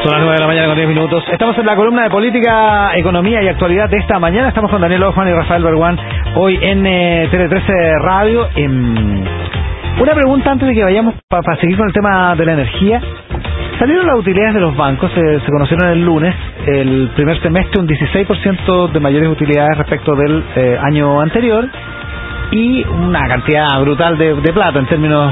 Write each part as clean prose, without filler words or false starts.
Son las 9 de la mañana con 10 minutos. Estamos en la columna de política, economía y actualidad de esta mañana. Estamos con Daniel Hoffman y Rafael Berguán hoy en Tele13 Radio. Una pregunta antes de que vayamos para seguir con el tema de la energía. Salieron las utilidades de los bancos, se conocieron el lunes, el primer semestre un 16% de mayores utilidades respecto del año anterior y una cantidad brutal de plata en términos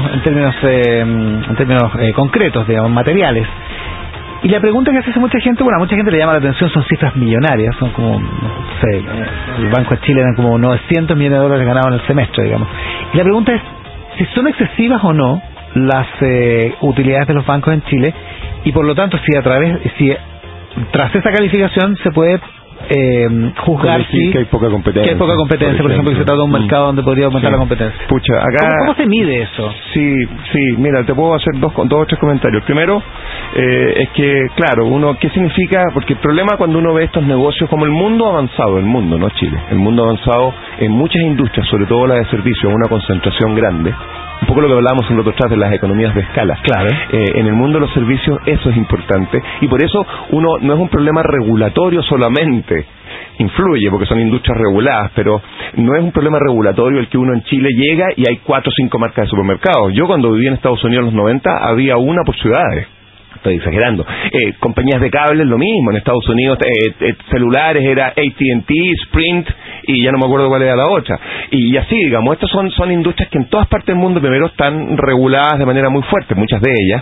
concretos, digamos, materiales. Y la pregunta que hace mucha gente, bueno, a mucha gente le llama la atención, son cifras millonarias, son como, no sé, el Banco de Chile eran como 900 millones de dólares ganados en el semestre, digamos. Y la pregunta es, si son excesivas o no las utilidades de los bancos en Chile, y por lo tanto, si tras esa calificación se puede juzgar que hay poca competencia. Por ejemplo, que se trata de un mercado donde podría aumentar la competencia. Pucha, acá, ¿Cómo se mide eso? Sí, mira, te puedo hacer dos o tres comentarios. Primero, es que, claro, ¿qué significa? Porque el problema cuando uno ve estos negocios, como el mundo avanzado, no Chile, el mundo avanzado en muchas industrias, sobre todo la de servicios, una concentración grande, un poco lo que hablábamos en el otro tras de las economías de escala. Claro. En el mundo de los servicios eso es importante, y por eso no es un problema regulatorio solamente. Influye porque son industrias reguladas, pero no es un problema regulatorio el que uno en Chile llega y hay 4 o 5 marcas de supermercados. Yo cuando viví en Estados Unidos en los 90 había una por ciudades. Estoy exagerando. Compañías de cables, lo mismo. En Estados Unidos, celulares era AT&T, Sprint, y ya no me acuerdo cuál era la otra. Y así, digamos, estas son industrias que en todas partes del mundo, primero, están reguladas de manera muy fuerte, muchas de ellas.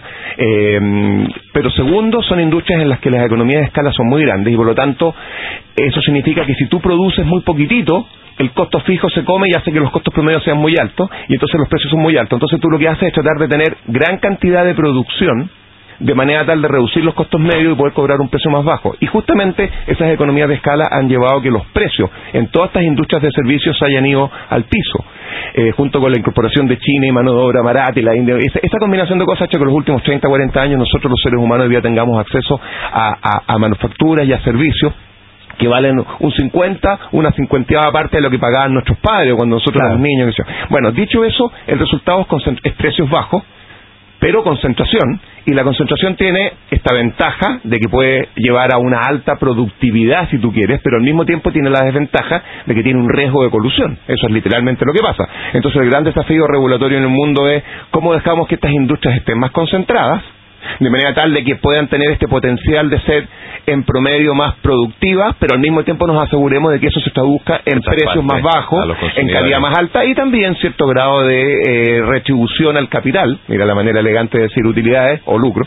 Pero segundo, son industrias en las que las economías de escala son muy grandes, y por lo tanto, eso significa que si tú produces muy poquitito, el costo fijo se come y hace que los costos promedios sean muy altos, y entonces los precios son muy altos. Entonces tú lo que haces es tratar de tener gran cantidad de producción, de manera tal de reducir los costos medios y poder cobrar un precio más bajo. Y justamente esas economías de escala han llevado a que los precios en todas estas industrias de servicios se hayan ido al piso, junto con la incorporación de China y mano de obra barata y la India. Esa combinación de cosas ha hecho que en los últimos 30, 40 años nosotros los seres humanos hoy día tengamos acceso a manufacturas y a servicios que valen un 50, una 50ª parte de lo que pagaban nuestros padres cuando nosotros éramos niños. Bueno, dicho eso, el resultado es precios bajos, pero concentración, y la concentración tiene esta ventaja de que puede llevar a una alta productividad si tú quieres, pero al mismo tiempo tiene la desventaja de que tiene un riesgo de colusión. Eso es literalmente lo que pasa. Entonces el gran desafío regulatorio en el mundo es cómo dejamos que estas industrias estén más concentradas, de manera tal de que puedan tener este potencial de ser en promedio más productivas, pero al mismo tiempo nos aseguremos de que eso se traduzca en precios más bajos, en calidad más alta, y también cierto grado de retribución al capital, mira la manera elegante de decir utilidades o lucro,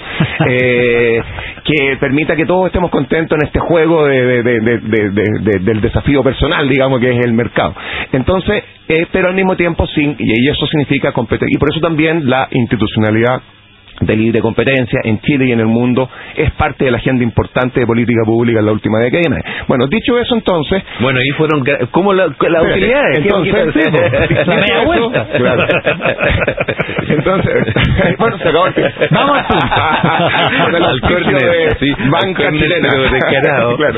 que permita que todos estemos contentos en este juego del desafío personal, digamos, que es el mercado. Entonces, pero al mismo tiempo y eso significa competir, y por eso también la institucionalidad de libre competencia en Chile y en el mundo es parte de la agenda importante de política pública en la última década. Bueno, dicho eso, entonces, bueno, ahí fueron como la utilidad, entonces la media vuelta, claro. Entonces, bueno, se acabó. Vamos al córner de banca chilena, descarado. Claro.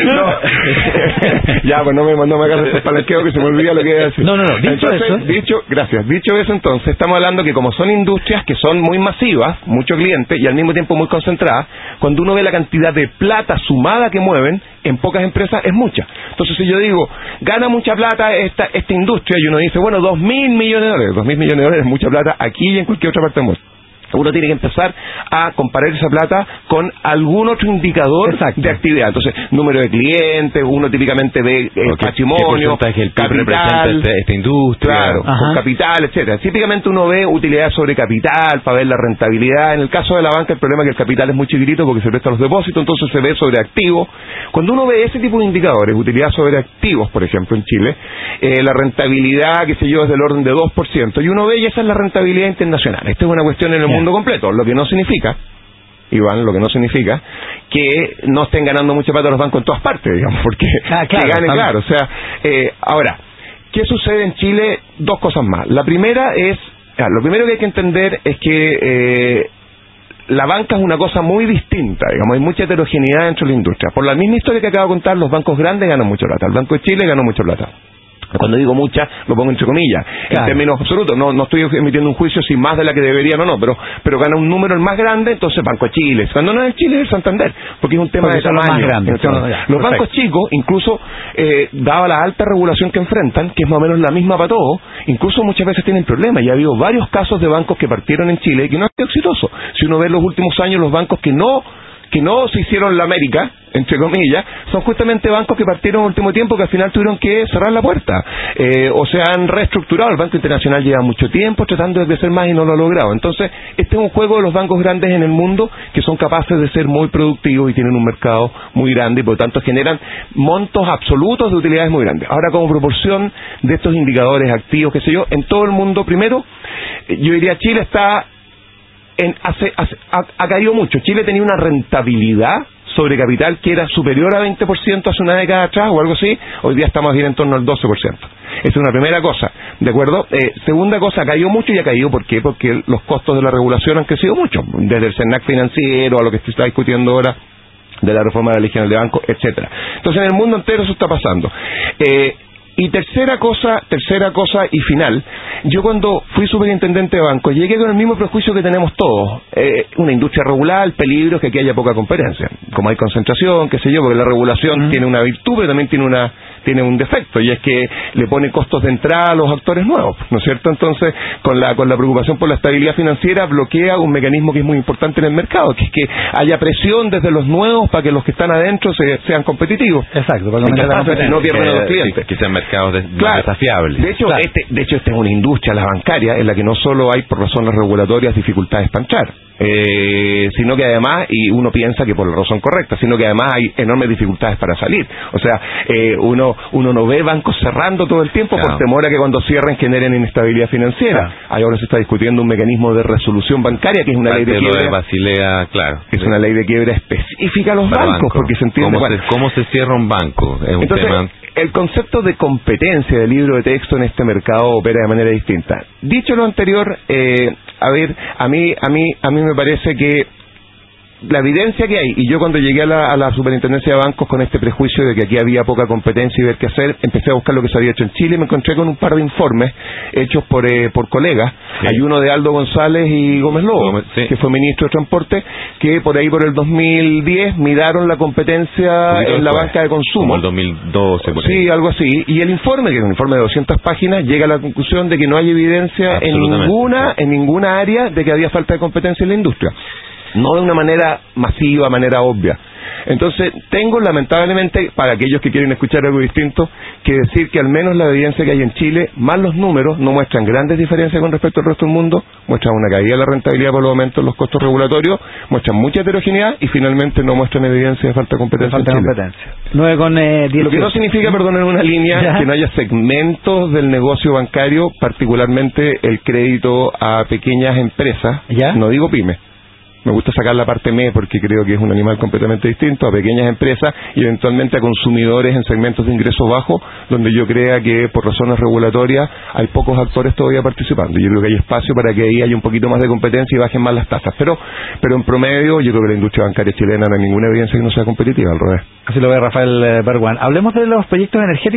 Ya, pues no me hagas el palanqueo que se me olvida lo que iba a decir. No, Dicho eso, entonces estamos hablando que como son industrias que son muy masivas, muchos clientes y al mismo tiempo muy concentradas, cuando uno ve la cantidad de plata sumada que mueven en pocas empresas es mucha. Entonces, si yo digo, gana mucha plata esta industria, y uno dice, bueno, 2.000 millones de dólares, 2.000 millones de dólares es mucha plata aquí y en cualquier otra parte del mundo. Uno tiene que empezar a comparar esa plata con algún otro indicador de actividad. Entonces, número de clientes, uno típicamente ve patrimonio, capital, esta industria, claro, con capital, etcétera. Típicamente uno ve utilidad sobre capital para ver la rentabilidad. En el caso de la banca, el problema es que el capital es muy chiquitito porque se presta a los depósitos, entonces se ve sobre activos. Cuando uno ve ese tipo de indicadores, utilidad sobre activos, por ejemplo, en Chile, la rentabilidad, qué sé yo, es del orden de 2%, y uno ve, y esa es la rentabilidad internacional. Esta es una cuestión en el mundo completo, lo que no significa, Iván, que no estén ganando mucha plata los bancos en todas partes, digamos, porque que gane, claro. O sea, ahora, ¿qué sucede en Chile? Dos cosas más. La primera es, lo primero que hay que entender es que la banca es una cosa muy distinta, digamos, hay mucha heterogeneidad dentro de la industria. Por la misma historia que acabo de contar, los bancos grandes ganan mucha plata. El Banco de Chile ganó mucha plata. Cuando digo muchas, lo pongo entre comillas, claro, en términos absolutos. No estoy emitiendo un juicio si más de la que deberían o no, pero gana un número el más grande, entonces Banco de Chile. Cuando no es el Chile, es el Santander, porque es un tema de tamaño. Los más grandes. Los bancos chicos, incluso, dada la alta regulación que enfrentan, que es más o menos la misma para todos, incluso muchas veces tienen problemas. Ya ha habido varios casos de bancos que partieron en Chile y que no han sido exitosos. Si uno ve en los últimos años, los bancos que no se hicieron la América, entre comillas, son justamente bancos que partieron en el último tiempo, que al final tuvieron que cerrar la puerta, o se han reestructurado. El Banco Internacional lleva mucho tiempo tratando de crecer más y no lo ha logrado. Entonces, este es un juego de los bancos grandes en el mundo que son capaces de ser muy productivos y tienen un mercado muy grande y por lo tanto generan montos absolutos de utilidades muy grandes. Ahora, como proporción de estos indicadores activos, qué sé yo, en todo el mundo, primero, yo diría Chile está ha caído mucho. Chile tenía una rentabilidad sobre capital que era superior a 20% hace una década atrás o algo así. Hoy día estamos bien en torno al 12%. Esa es una primera cosa, ¿de acuerdo? Segunda cosa, ha caído mucho y ha caído ¿por qué? Porque los costos de la regulación han crecido mucho, desde el CERNAC financiero a lo que se está discutiendo ahora de la reforma de la ley general de banco, etcétera. Entonces, en el mundo entero eso está pasando. Y tercera cosa y final, yo cuando fui superintendente de banco llegué con el mismo prejuicio que tenemos todos, una industria regular, el peligro es que aquí haya poca competencia, como hay concentración, qué sé yo, porque la regulación tiene una virtud pero también tiene un defecto, y es que le pone costos de entrada a los actores nuevos, ¿no es cierto? Entonces, con la preocupación por la estabilidad financiera, bloquea un mecanismo que es muy importante en el mercado, que es que haya presión desde los nuevos para que los que están adentro sean competitivos. Exacto, si no pierden a los clientes. Que sean mercados claro, desafiables. De hecho, esta es una industria, la bancaria, en la que no solo hay por razones regulatorias dificultades para entrar, sino que además, y uno piensa que por la razón correcta, sino que además hay enormes dificultades para salir. O sea, uno no ve bancos cerrando todo el tiempo por temor a que cuando cierren generen inestabilidad financiera. Ahora se está discutiendo un mecanismo de resolución bancaria, que es una ley de quiebra. De Basilea, claro. Es una ley de quiebra específica a los bancos, porque se entiende. ¿Cómo se cierra un banco? Es un tema. El concepto de competencia del libro de texto en este mercado opera de manera distinta. Dicho lo anterior, a mí me parece que la evidencia que hay, y yo cuando llegué a la superintendencia de bancos con este prejuicio de que aquí había poca competencia y ver qué hacer, empecé a buscar lo que se había hecho en Chile y me encontré con un par de informes hechos por colegas. Sí. Hay uno de Aldo González y Gómez Lobo, que fue ministro de Transporte, que por ahí por el 2010 miraron la competencia en la banca de consumo. Como el 2012, por ahí. Sí, algo así. Y el informe, que es un informe de 200 páginas, llega a la conclusión de que no hay evidencia en ninguna área de que había falta de competencia en la industria. No de una manera masiva, manera obvia. Entonces, tengo lamentablemente, para aquellos que quieren escuchar algo distinto, que decir que al menos la evidencia que hay en Chile, más los números, no muestran grandes diferencias con respecto al resto del mundo, muestran una caída de la rentabilidad por los aumentos en los costos regulatorios, muestran mucha heterogeneidad y finalmente no muestran evidencia de falta de competencia en Chile. Lo que no significa, perdón, en una línea, que no haya segmentos del negocio bancario, particularmente el crédito a pequeñas empresas, no digo pymes. Me gusta sacar la parte ME porque creo que es un animal completamente distinto, a pequeñas empresas y eventualmente a consumidores en segmentos de ingresos bajos, donde yo crea que por razones regulatorias hay pocos actores todavía participando. Yo creo que hay espacio para que ahí haya un poquito más de competencia y bajen más las tasas. Pero en promedio yo creo que la industria bancaria chilena no hay ninguna evidencia que no sea competitiva, al revés. Así lo ve Rafael Berguán. Hablemos de los proyectos energéticos.